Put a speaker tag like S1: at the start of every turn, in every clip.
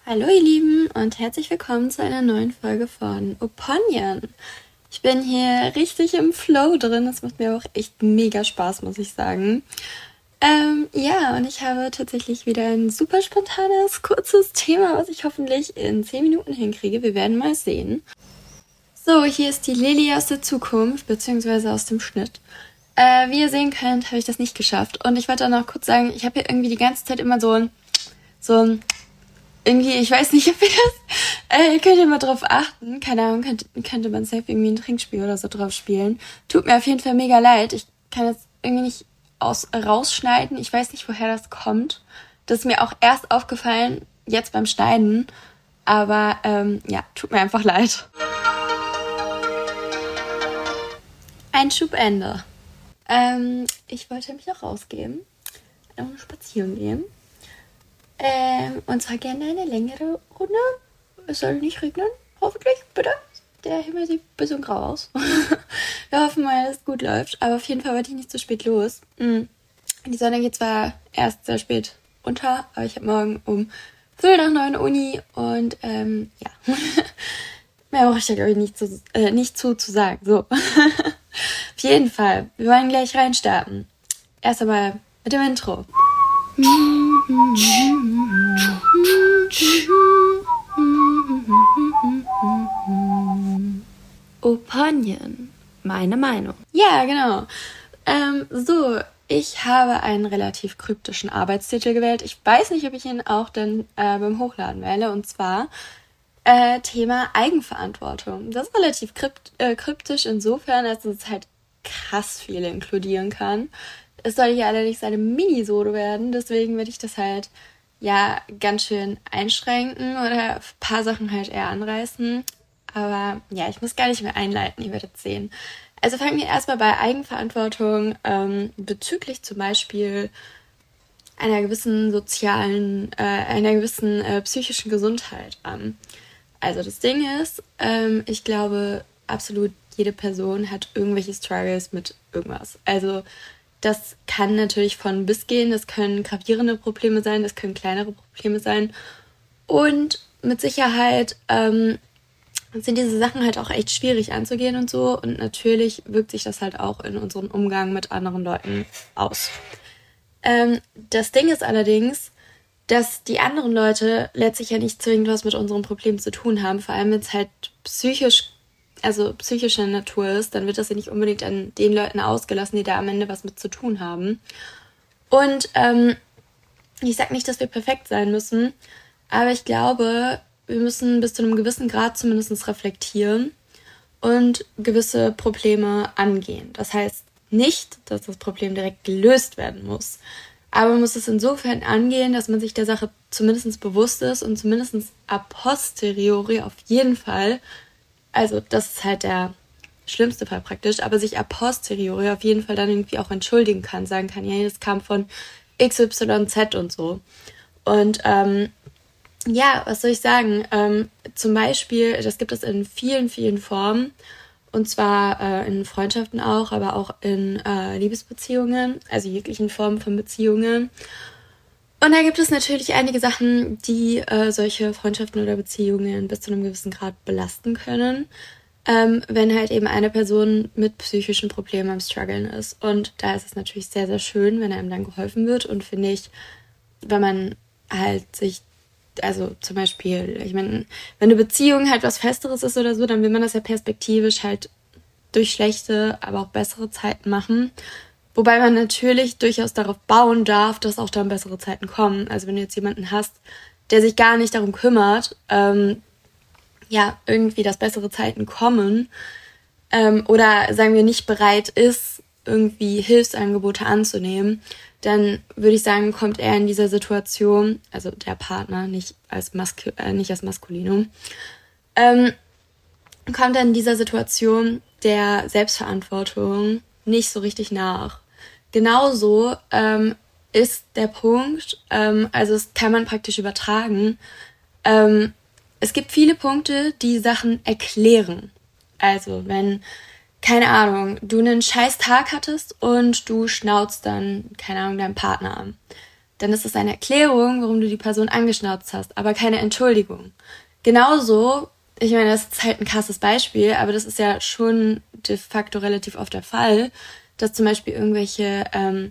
S1: Hallo ihr Lieben und herzlich willkommen zu einer neuen Folge von Oponion. Ich bin hier richtig im Flow drin, das macht mir auch echt mega Spaß, muss ich sagen. Und ich habe tatsächlich wieder ein super spontanes, kurzes Thema, was ich hoffentlich in 10 Minuten hinkriege. Wir werden mal sehen. So, hier ist die Lilly aus der Zukunft, beziehungsweise aus dem Schnitt. Wie ihr sehen könnt, habe ich das nicht geschafft. Und ich wollte auch noch kurz sagen, ich habe hier irgendwie die ganze Zeit immer so ein irgendwie, ich weiß nicht, ob ihr das, ihr könnt ja mal drauf achten, keine Ahnung, könnte man safe irgendwie ein Trinkspiel oder so drauf spielen. Tut mir auf jeden Fall mega leid, ich kann das irgendwie nicht rausschneiden, ich weiß nicht, woher das kommt. Das ist mir auch erst aufgefallen, jetzt beim Schneiden, aber tut mir einfach leid. Einschubende. Ich wollte mich auch rausgeben, eine spazieren gehen. Und zwar gerne eine längere Runde. Es soll nicht regnen, hoffentlich, bitte. Der Himmel sieht ein bisschen grau aus. Wir hoffen mal, dass es gut läuft. Aber auf jeden Fall wollte ich nicht zu spät los. Die Sonne geht zwar erst sehr spät unter, aber ich habe morgen um 8:45 Uni und mehr brauche ich da glaube ich nicht zu sagen. So. Auf jeden Fall, wir wollen gleich reinstarten. Erst einmal mit dem Intro.
S2: Opinion. Meine Meinung.
S1: Ja, genau. Ich habe einen relativ kryptischen Arbeitstitel gewählt. Ich weiß nicht, ob ich ihn auch dann beim Hochladen wähle. Und zwar Thema Eigenverantwortung. Das ist relativ kryptisch insofern, als es halt krass viel inkludieren kann. Es soll hier allerdings eine Minisode werden, deswegen werde ich das halt ganz schön einschränken oder ein paar Sachen halt eher anreißen. Aber ja, ich muss gar nicht mehr einleiten, ihr werdet sehen. Also fangen wir erstmal bei Eigenverantwortung bezüglich zum Beispiel einer gewissen psychischen Gesundheit an. Also das Ding ist, ich glaube, absolut jede Person hat irgendwelche Struggles mit irgendwas. Also das kann natürlich von bis gehen, das können gravierende Probleme sein, das können kleinere Probleme sein. Und mit Sicherheit sind diese Sachen halt auch echt schwierig anzugehen und so. Und natürlich wirkt sich das halt auch in unserem Umgang mit anderen Leuten aus. Das Ding ist allerdings, dass die anderen Leute letztlich ja nicht zwingend was mit unserem Problem zu tun haben. Vor allem, wenn es halt psychischer Natur ist, dann wird das ja nicht unbedingt an den Leuten ausgelassen, die da am Ende was mit zu tun haben. Und ich sag nicht, dass wir perfekt sein müssen, aber ich glaube, wir müssen bis zu einem gewissen Grad zumindest reflektieren und gewisse Probleme angehen. Das heißt nicht, dass das Problem direkt gelöst werden muss, aber man muss es insofern angehen, dass man sich der Sache zumindest bewusst ist und zumindest a posteriori auf jeden Fall, also das ist halt der schlimmste Fall praktisch, aber sich a posteriori auf jeden Fall dann irgendwie auch entschuldigen kann, sagen kann, ja, das kam von XYZ und so. Und was soll ich sagen? Zum Beispiel, das gibt es in vielen, vielen Formen. Und zwar in Freundschaften auch, aber auch in Liebesbeziehungen, also jeglichen Formen von Beziehungen. Und da gibt es natürlich einige Sachen, die solche Freundschaften oder Beziehungen bis zu einem gewissen Grad belasten können, wenn halt eben eine Person mit psychischen Problemen am Struggeln ist. Und da ist es natürlich sehr, sehr schön, wenn einem dann geholfen wird. Und finde ich, wenn man halt also zum Beispiel, ich meine, wenn eine Beziehung halt was Festeres ist oder so, dann will man das ja perspektivisch halt durch schlechte, aber auch bessere Zeiten machen. Wobei man natürlich durchaus darauf bauen darf, dass auch dann bessere Zeiten kommen. Also wenn du jetzt jemanden hast, der sich gar nicht darum kümmert, irgendwie, dass bessere Zeiten kommen, oder sagen wir nicht bereit ist, irgendwie Hilfsangebote anzunehmen, dann würde ich sagen, kommt er in dieser Situation, also der Partner, nicht als Maskulinum, kommt er in dieser Situation der Selbstverantwortung nicht so richtig nach. Genauso ist der Punkt, also das kann man praktisch übertragen, es gibt viele Punkte, die Sachen erklären. Also wenn, keine Ahnung, du einen scheiß Tag hattest und du schnauzt dann, keine Ahnung, deinen Partner an, dann ist es eine Erklärung, warum du die Person angeschnauzt hast, aber keine Entschuldigung. Genauso, ich meine, das ist halt ein krasses Beispiel, aber das ist ja schon de facto relativ oft der Fall, dass zum Beispiel irgendwelche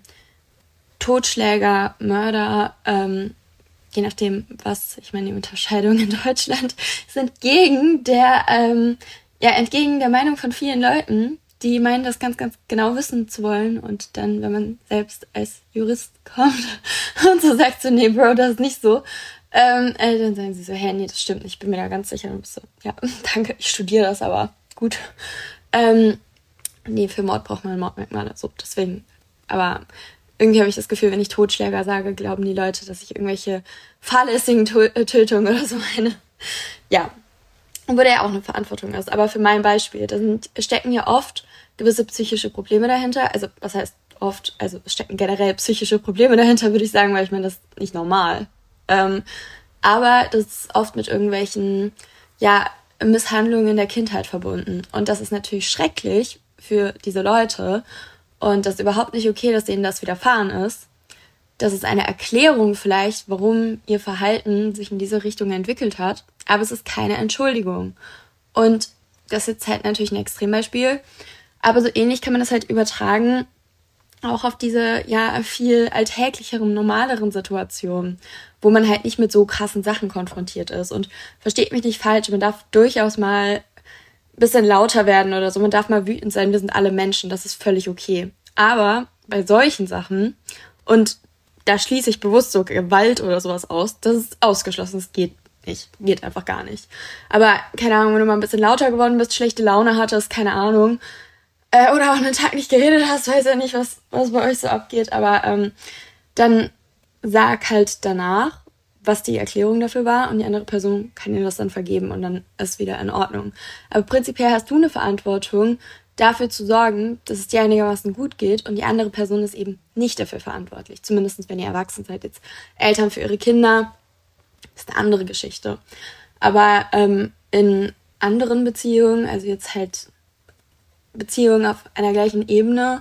S1: Totschläger, Mörder, je nachdem, was, ich meine, die Unterscheidungen in Deutschland sind entgegen der Meinung von vielen Leuten, die meinen, das ganz, ganz genau wissen zu wollen. Und dann, wenn man selbst als Jurist kommt und so sagt so, nee, Bro, das ist nicht so, dann sagen sie so, hey, nee, das stimmt nicht, ich bin mir da ganz sicher. Und so, ja, danke, ich studiere das, aber gut. Nee, für Mord braucht man Mordmerkmale, so, deswegen, aber irgendwie habe ich das Gefühl, wenn ich Totschläger sage, glauben die Leute, dass ich irgendwelche fahrlässigen Tötungen oder so meine. Ja, wo der ja auch eine Verantwortung ist. Aber für mein Beispiel, stecken ja oft gewisse psychische Probleme dahinter. Also, was heißt oft? Also, es stecken generell psychische Probleme dahinter, würde ich sagen, weil ich meine, das ist nicht normal. Aber das ist oft mit irgendwelchen, Misshandlungen in der Kindheit verbunden. Und das ist natürlich schrecklich für diese Leute. Und das ist überhaupt nicht okay, dass denen das widerfahren ist. Das ist eine Erklärung vielleicht, warum ihr Verhalten sich in diese Richtung entwickelt hat. Aber es ist keine Entschuldigung. Und das ist jetzt halt natürlich ein Extrembeispiel. Aber so ähnlich kann man das halt übertragen, auch auf diese, viel alltäglicheren, normaleren Situationen, wo man halt nicht mit so krassen Sachen konfrontiert ist. Und versteht mich nicht falsch, man darf durchaus mal ein bisschen lauter werden oder so. Man darf mal wütend sein, wir sind alle Menschen, das ist völlig okay. Aber bei solchen Sachen, und da schließe ich bewusst so Gewalt oder sowas aus, das ist ausgeschlossen, das geht nicht, geht einfach gar nicht. Aber, keine Ahnung, wenn du mal ein bisschen lauter geworden bist, schlechte Laune hattest, keine Ahnung, oder auch einen Tag nicht geredet hast, weiß ja nicht, was bei euch so abgeht, aber dann sag halt danach, was die Erklärung dafür war, und die andere Person kann dir das dann vergeben und dann ist wieder in Ordnung. Aber prinzipiell hast du eine Verantwortung, dafür zu sorgen, dass es dir einigermaßen gut geht, und die andere Person ist eben nicht dafür verantwortlich. Zumindest wenn ihr erwachsen seid, jetzt Eltern für ihre Kinder, ist eine andere Geschichte. Aber in anderen Beziehungen, also jetzt halt Beziehungen auf einer gleichen Ebene,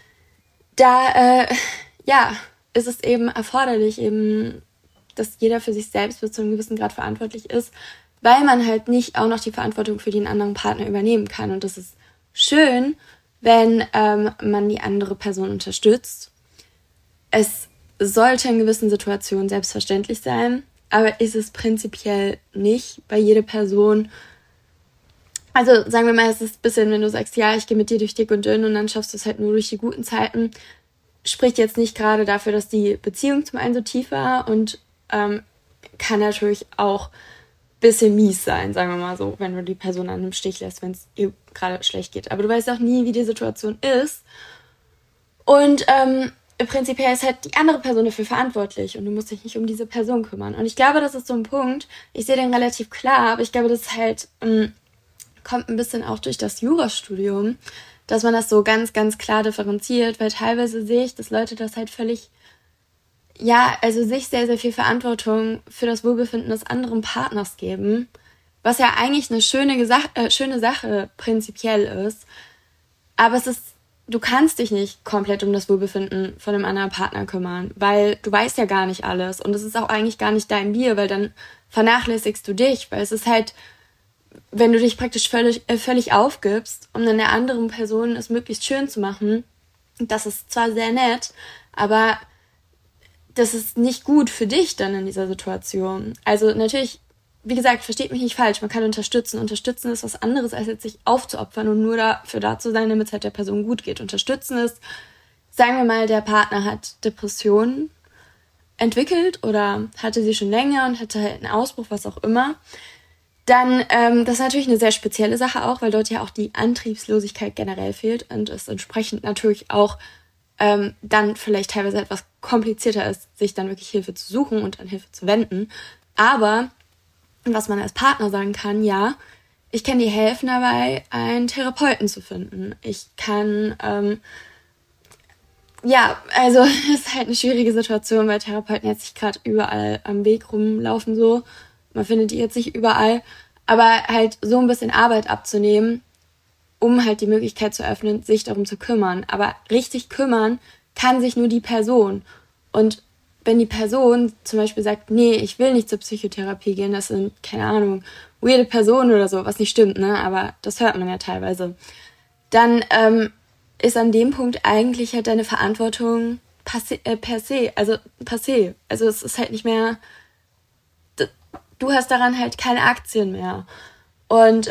S1: da ist es eben erforderlich, eben, dass jeder für sich selbst bis zu einem gewissen Grad verantwortlich ist, weil man halt nicht auch noch die Verantwortung für den anderen Partner übernehmen kann. Und das ist schön, wenn man die andere Person unterstützt. Es sollte in gewissen Situationen selbstverständlich sein, aber ist es prinzipiell nicht bei jeder Person. Also sagen wir mal, es ist ein bisschen, wenn du sagst, ja, ich gehe mit dir durch dick und dünn und dann schaffst du es halt nur durch die guten Zeiten, spricht jetzt nicht gerade dafür, dass die Beziehung zum einen so tief war, und kann natürlich auch ein bisschen mies sein, sagen wir mal so, wenn du die Person an einem Stich lässt, wenn es ihr gerade schlecht geht. Aber du weißt auch nie, wie die Situation ist. Und prinzipiell ist halt die andere Person dafür verantwortlich und du musst dich nicht um diese Person kümmern. Und ich glaube, das ist so ein Punkt, ich sehe den relativ klar, aber ich glaube, das halt kommt ein bisschen auch durch das Jurastudium, dass man das so ganz, ganz klar differenziert, weil teilweise sehe ich, dass Leute das halt völlig, sich sehr, sehr viel Verantwortung für das Wohlbefinden des anderen Partners geben, was ja eigentlich eine schöne Sache prinzipiell ist, aber du kannst dich nicht komplett um das Wohlbefinden von einem anderen Partner kümmern, weil du weißt ja gar nicht alles, und es ist auch eigentlich gar nicht dein Bier, weil dann vernachlässigst du dich, weil es ist halt, wenn du dich praktisch völlig aufgibst, um dann der anderen Person es möglichst schön zu machen, das ist zwar sehr nett, aber das ist nicht gut für dich dann in dieser Situation. Also natürlich, wie gesagt, versteht mich nicht falsch, man kann unterstützen. Unterstützen ist was anderes, als jetzt sich aufzuopfern und nur dafür da zu sein, damit es halt der Person gut geht. Unterstützen ist, sagen wir mal, der Partner hat Depressionen entwickelt oder hatte sie schon länger und hatte halt einen Ausbruch, was auch immer. Dann, das ist natürlich eine sehr spezielle Sache auch, weil dort ja auch die Antriebslosigkeit generell fehlt und es entsprechend natürlich auch dann vielleicht teilweise etwas komplizierter ist, sich dann wirklich Hilfe zu suchen und an Hilfe zu wenden. Aber was man als Partner sagen kann, ja, ich kann dir helfen dabei, einen Therapeuten zu finden. Ich kann, also es ist halt eine schwierige Situation, weil Therapeuten jetzt nicht gerade überall am Weg rumlaufen so. Man findet die jetzt nicht überall, aber halt so ein bisschen Arbeit abzunehmen, um halt die Möglichkeit zu öffnen, sich darum zu kümmern. Aber richtig kümmern kann sich nur die Person. Und wenn die Person zum Beispiel sagt, nee, ich will nicht zur Psychotherapie gehen, das sind, keine Ahnung, weirde Personen oder so, was nicht stimmt, ne, aber das hört man ja teilweise, dann ist an dem Punkt eigentlich halt deine Verantwortung passé. Also es ist halt nicht mehr, du hast daran halt keine Aktien mehr. Und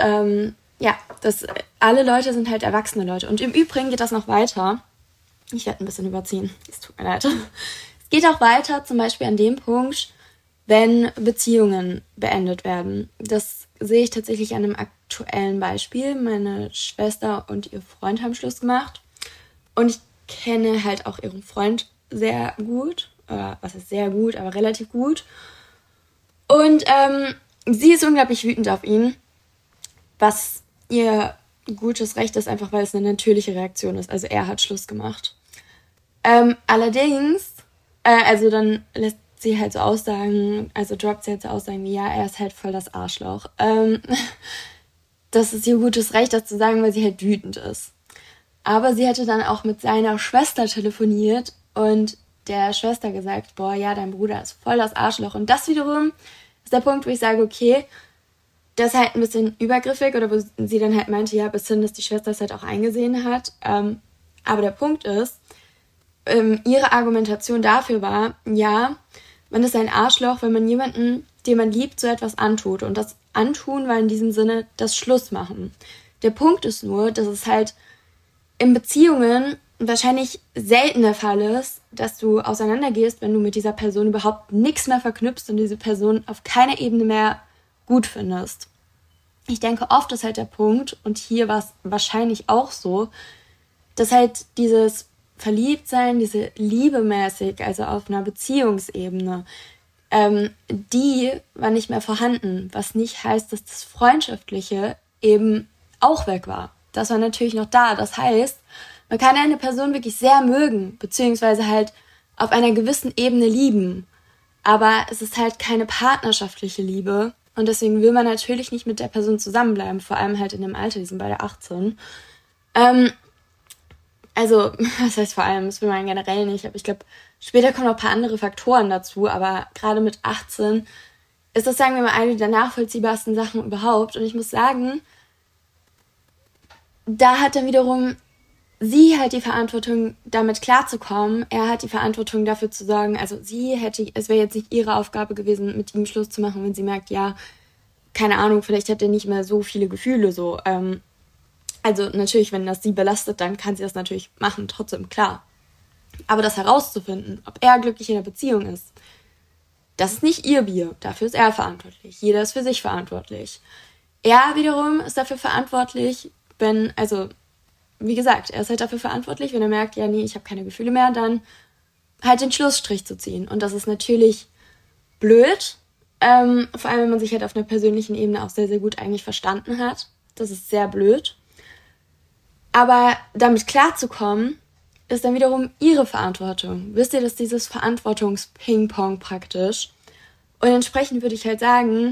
S1: alle Leute sind halt erwachsene Leute. Und im Übrigen geht das noch weiter. Ich werde ein bisschen überziehen, es tut mir leid. Es geht auch weiter, zum Beispiel an dem Punkt, wenn Beziehungen beendet werden. Das sehe ich tatsächlich an einem aktuellen Beispiel. Meine Schwester und ihr Freund haben Schluss gemacht. Und ich kenne halt auch ihren Freund sehr gut. Was ist sehr gut, aber relativ gut. Und sie ist unglaublich wütend auf ihn. Was ihr gutes Recht ist, einfach weil es eine natürliche Reaktion ist. Also er hat Schluss gemacht. Allerdings, dann lässt sie halt so Aussagen, also droppt sie halt so Aussagen wie, ja, er ist halt voll das Arschloch. Das ist ihr gutes Recht, das zu sagen, weil sie halt wütend ist. Aber sie hätte dann auch mit seiner Schwester telefoniert und der Schwester gesagt, boah, ja, dein Bruder ist voll das Arschloch. Und das wiederum ist der Punkt, wo ich sage, okay, das ist halt ein bisschen übergriffig, oder wo sie dann halt meinte, ja, bis hin, dass die Schwester es halt auch eingesehen hat. Aber der Punkt ist, ihre Argumentation dafür war, ja, man ist ein Arschloch, wenn man jemanden, den man liebt, so etwas antut. Und das Antun war in diesem Sinne das Schlussmachen. Der Punkt ist nur, dass es halt in Beziehungen wahrscheinlich selten der Fall ist, dass du auseinandergehst, wenn du mit dieser Person überhaupt nichts mehr verknüpfst und diese Person auf keiner Ebene mehr gut findest. Ich denke, oft ist halt der Punkt, und hier war es wahrscheinlich auch so, dass halt dieses Verliebtsein, diese Liebe mäßig, also auf einer Beziehungsebene, die war nicht mehr vorhanden, was nicht heißt, dass das Freundschaftliche eben auch weg war. Das war natürlich noch da. Das heißt, man kann eine Person wirklich sehr mögen, beziehungsweise halt auf einer gewissen Ebene lieben. Aber es ist halt keine partnerschaftliche Liebe. Und deswegen will man natürlich nicht mit der Person zusammenbleiben, vor allem halt in dem Alter, die sind beide 18. Also, was heißt vor allem, das will man generell nicht, aber ich glaube, später kommen noch ein paar andere Faktoren dazu, aber gerade mit 18 ist das, sagen wir mal, eine der nachvollziehbarsten Sachen überhaupt. Und ich muss sagen, da hat dann wiederum sie halt die Verantwortung, damit klarzukommen. Er hat die Verantwortung dafür zu sorgen, also es wäre jetzt nicht ihre Aufgabe gewesen, mit ihm Schluss zu machen, wenn sie merkt, ja, keine Ahnung, vielleicht hat er nicht mehr so viele Gefühle, so. Also natürlich, wenn das sie belastet, dann kann sie das natürlich machen, trotzdem, klar. Aber das herauszufinden, ob er glücklich in der Beziehung ist, das ist nicht ihr Bier. Dafür ist er verantwortlich. Jeder ist für sich verantwortlich. Er wiederum ist dafür verantwortlich, wie gesagt, er ist halt dafür verantwortlich, wenn er merkt, ja, nee, ich habe keine Gefühle mehr, dann halt den Schlussstrich zu ziehen. Und das ist natürlich blöd, vor allem, wenn man sich halt auf einer persönlichen Ebene auch sehr, sehr gut eigentlich verstanden hat. Das ist sehr blöd. Aber damit klarzukommen, ist dann wiederum ihre Verantwortung. Wisst ihr, dass dieses Verantwortungs-Ping-Pong praktisch? Und entsprechend würde ich halt sagen,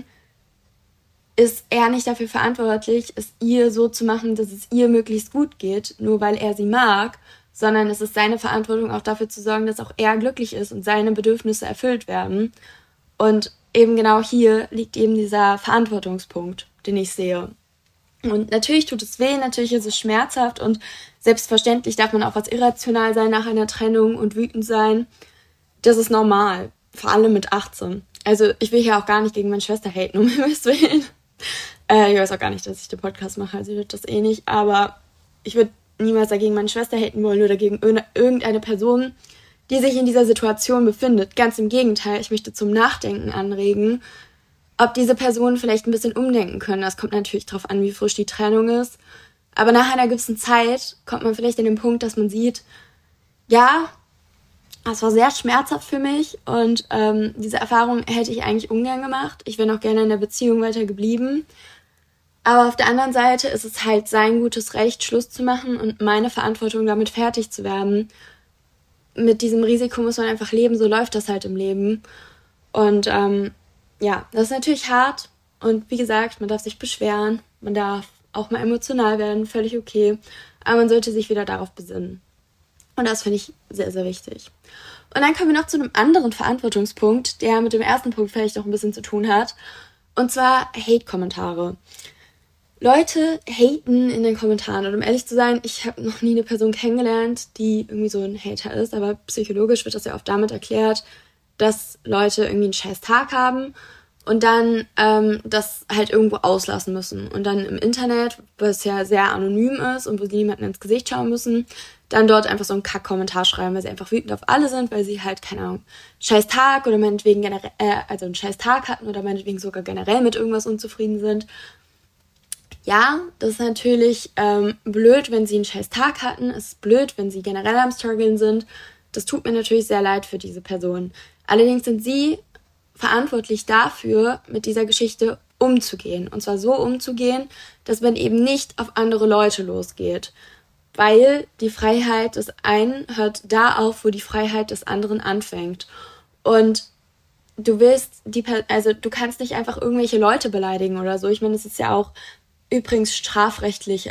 S1: ist er nicht dafür verantwortlich, es ihr so zu machen, dass es ihr möglichst gut geht, nur weil er sie mag, sondern es ist seine Verantwortung, auch dafür zu sorgen, dass auch er glücklich ist und seine Bedürfnisse erfüllt werden. Und eben genau hier liegt eben dieser Verantwortungspunkt, den ich sehe. Und natürlich tut es weh, natürlich ist es schmerzhaft und selbstverständlich darf man auch was irrational sein nach einer Trennung und wütend sein. Das ist normal, vor allem mit 18. Also ich will hier auch gar nicht gegen meine Schwester haten, um Himmels Willen. Ich weiß auch gar nicht, dass ich den Podcast mache, also wird das eh nicht. Aber ich würde niemals dagegen meine Schwester haten wollen oder gegen irgendeine Person, die sich in dieser Situation befindet. Ganz im Gegenteil, ich möchte zum Nachdenken anregen, ob diese Personen vielleicht ein bisschen umdenken können. Das kommt natürlich darauf an, wie frisch die Trennung ist. Aber nach einer gewissen Zeit kommt man vielleicht an den Punkt, dass man sieht, ja, es war sehr schmerzhaft für mich und diese Erfahrung hätte ich eigentlich ungern gemacht. Ich wäre noch gerne in der Beziehung weiter geblieben. Aber auf der anderen Seite ist es halt sein gutes Recht, Schluss zu machen und meine Verantwortung, damit fertig zu werden. Mit diesem Risiko muss man einfach leben, so läuft das halt im Leben. Und ja, das ist natürlich hart und wie gesagt, man darf sich beschweren, man darf auch mal emotional werden, völlig okay, aber man sollte sich wieder darauf besinnen. Und das finde ich sehr, sehr wichtig. Und dann kommen wir noch zu einem anderen Verantwortungspunkt, der mit dem ersten Punkt vielleicht auch ein bisschen zu tun hat. Und zwar Hate-Kommentare. Leute haten in den Kommentaren. Und um ehrlich zu sein, ich habe noch nie eine Person kennengelernt, die irgendwie so ein Hater ist. Aber psychologisch wird das ja oft damit erklärt, dass Leute irgendwie einen scheiß Tag haben und dann das halt irgendwo auslassen müssen. Und dann im Internet, was ja sehr anonym ist und wo sie niemandem ins Gesicht schauen müssen, dann dort einfach so einen Kack-Kommentar schreiben, weil sie einfach wütend auf alle sind, weil sie halt, keine Ahnung, scheiß Tag oder meinetwegen generell, also einen scheiß Tag hatten oder meinetwegen sogar generell mit irgendwas unzufrieden sind. Ja, das ist natürlich blöd, wenn sie einen scheiß Tag hatten. Es ist blöd, wenn sie generell am Struggeln sind. Das tut mir natürlich sehr leid für diese Person. Allerdings sind sie verantwortlich dafür, mit dieser Geschichte umzugehen. Und zwar so umzugehen, dass man eben nicht auf andere Leute losgeht. Weil die Freiheit des einen hört da auf, wo die Freiheit des anderen anfängt. Und du du kannst nicht einfach irgendwelche Leute beleidigen oder so. Ich meine, das ist ja auch übrigens strafrechtlich,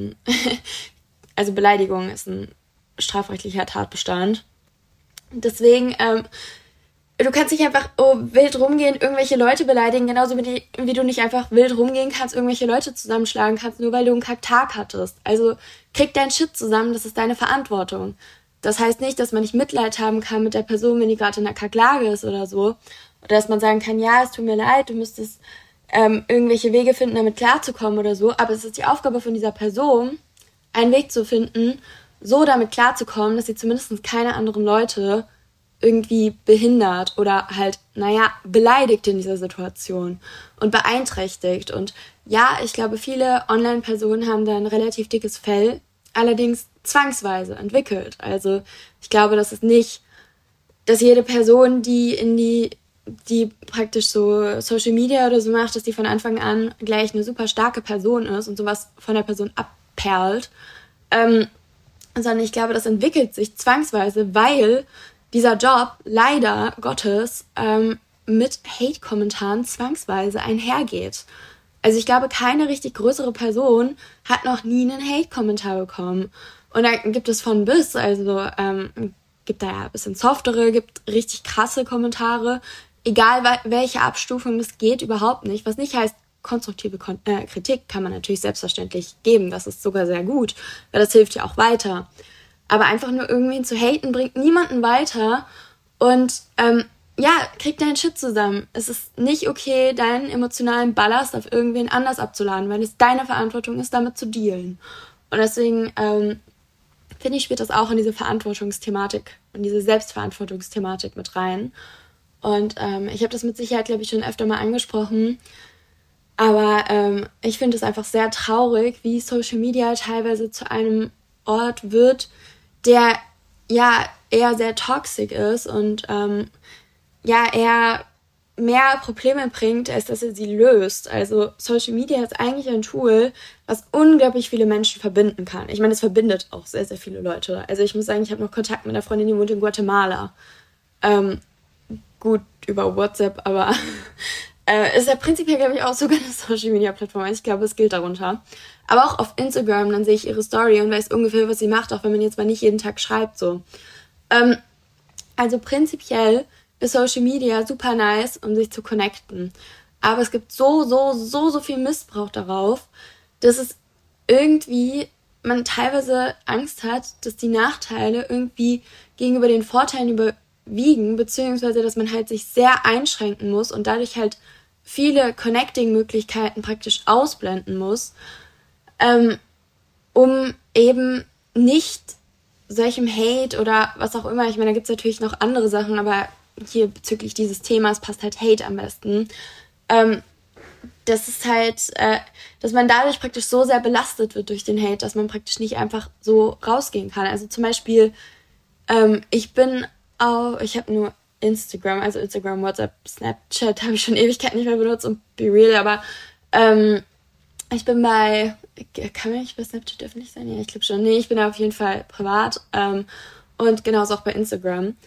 S1: also Beleidigung ist ein strafrechtlicher Tatbestand. Deswegen, du kannst nicht einfach wild rumgehen, irgendwelche Leute beleidigen, genauso wie du nicht einfach wild rumgehen kannst, irgendwelche Leute zusammenschlagen kannst, nur weil du einen Kacktag hattest. Also krieg dein Shit zusammen, das ist deine Verantwortung. Das heißt nicht, dass man nicht Mitleid haben kann mit der Person, wenn die gerade in einer Kacklage ist oder so. Oder dass man sagen kann, ja, es tut mir leid, du müsstest irgendwelche Wege finden, damit klarzukommen oder so. Aber es ist die Aufgabe von dieser Person, einen Weg zu finden, so damit klarzukommen, dass sie zumindest keine anderen Leute irgendwie behindert oder halt, beleidigt in dieser Situation und beeinträchtigt. Und ja, ich glaube, viele Online-Personen haben da ein relativ dickes Fell, allerdings zwangsweise entwickelt. Also ich glaube, das ist nicht, dass jede Person, die praktisch so Social Media oder so macht, dass die von Anfang an gleich eine super starke Person ist und sowas von der Person abperlt, sondern ich glaube, das entwickelt sich zwangsweise, weil dieser Job leider Gottes mit Hate-Kommentaren zwangsweise einhergeht. Also ich glaube, keine richtig größere Person hat noch nie einen Hate-Kommentar bekommen. Und da gibt es von bis, also gibt da ja ein bisschen softere, gibt richtig krasse Kommentare. Egal welche Abstufung, das geht überhaupt nicht. Was nicht heißt, konstruktive Kritik kann man natürlich selbstverständlich geben. Das ist sogar sehr gut, weil das hilft ja auch weiter. Aber einfach nur irgendwen zu haten, bringt niemanden weiter. Und krieg deinen Shit zusammen. Es ist nicht okay, deinen emotionalen Ballast auf irgendwen anders abzuladen, weil es deine Verantwortung ist, damit zu dealen. Und deswegen finde ich, spielt das auch in diese Verantwortungsthematik und diese Selbstverantwortungsthematik mit rein. Und ich habe das mit Sicherheit, glaube ich, schon öfter mal angesprochen. Aber ich finde es einfach sehr traurig, wie Social Media teilweise zu einem Ort wird, der ja eher sehr toxisch ist und eher mehr Probleme bringt, als dass er sie löst. Also Social Media ist eigentlich ein Tool, was unglaublich viele Menschen verbinden kann. Ich meine, es verbindet auch sehr, sehr viele Leute. Also ich muss sagen, ich habe noch Kontakt mit einer Freundin, die wohnt in Guatemala. Gut über WhatsApp, aber ist ja prinzipiell, glaube ich, auch sogar eine Social-Media-Plattform. Also ich glaube, es gilt darunter. Aber auch auf Instagram, dann sehe ich ihre Story und weiß ungefähr, was sie macht, auch wenn man jetzt mal nicht jeden Tag schreibt. So. Also prinzipiell ist Social Media super nice, um sich zu connecten. Aber es gibt so viel Missbrauch darauf, dass es irgendwie man teilweise Angst hat, dass die Nachteile irgendwie gegenüber den Vorteilen überwiegen, beziehungsweise dass man halt sich sehr einschränken muss und dadurch halt viele Connecting-Möglichkeiten praktisch ausblenden muss, um eben nicht solchem Hate oder was auch immer, ich meine, da gibt es natürlich noch andere Sachen, aber hier bezüglich dieses Themas passt halt Hate am besten, das ist halt, dass man dadurch praktisch so sehr belastet wird durch den Hate, dass man praktisch nicht einfach so rausgehen kann. Also zum Beispiel, ich habe nur Instagram, also Instagram, WhatsApp, Snapchat habe ich schon Ewigkeiten nicht mehr benutzt und Be Real, aber ich bin kann man nicht bei Snapchat öffentlich sein? Ja, ich glaube schon. Nee, ich bin da auf jeden Fall privat und genauso auch bei Instagram.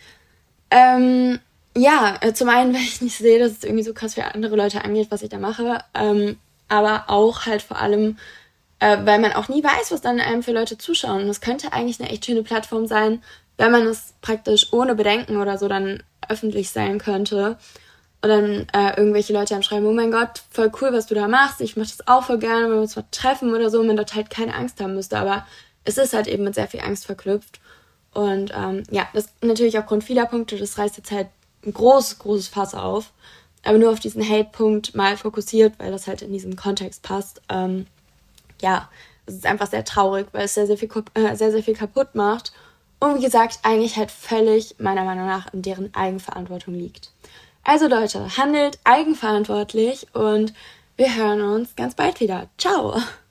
S1: Zum einen, weil ich nicht sehe, dass es irgendwie so krass für andere Leute angeht, was ich da mache, aber auch halt vor allem, weil man auch nie weiß, was dann einem für Leute zuschauen. Und das könnte eigentlich eine echt schöne Plattform sein, wenn man es praktisch ohne Bedenken oder so dann öffentlich sein könnte. Und dann irgendwelche Leute am Schreiben, oh mein Gott, voll cool, was du da machst. Ich mache das auch voll gerne, wenn wir uns mal treffen oder so. Und man dort halt keine Angst haben müsste. Aber es ist halt eben mit sehr viel Angst verknüpft. Und das natürlich aufgrund vieler Punkte, das reißt jetzt halt ein großes Fass auf. Aber nur auf diesen Hate-Punkt mal fokussiert, weil das halt in diesen Kontext passt. Es ist einfach sehr traurig, weil es sehr viel kaputt macht. Und wie gesagt, eigentlich halt völlig, meiner Meinung nach, in deren Eigenverantwortung liegt. Also Leute, handelt eigenverantwortlich und wir hören uns ganz bald wieder. Ciao!